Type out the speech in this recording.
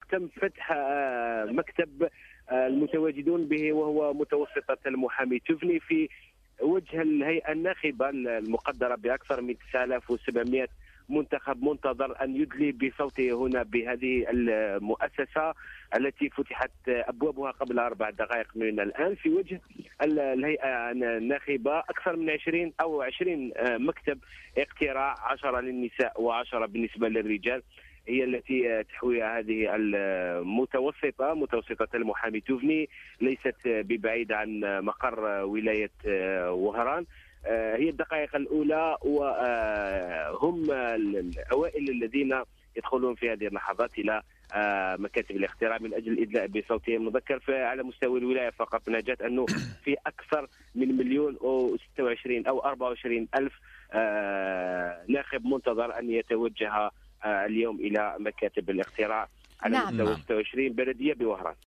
تم فتح مكتب المتواجدون به، وهو متوسطة المحامي تفني، في وجه الهيئة الناخبة المقدرة بأكثر من 9700 منتخب منتظر أن يدلي بصوته هنا بهذه المؤسسة التي فتحت أبوابها قبل 4 دقائق من الآن، في وجه الهيئة الناخبة. أكثر من 20 مكتب اقتراع، 10 للنساء و10 بالنسبة للرجال، هي التي تحوي هذه متوسطة المحامي تفني، ليست ببعيد عن مقر ولاية وهران. هي الدقائق الأولى، وهم الأوائل الذين يدخلون في هذه اللحظات إلى مكاتب الاقتراع من أجل الإدلاء بصوتهم. نذكر على مستوى الولاية فقط نجاة أنه في أكثر من 1,026,000 أو 24,000 ناخب منتظر أن يتوجه اليوم إلى مكاتب الاقتراع على مستوى 26 بلدية بوهران.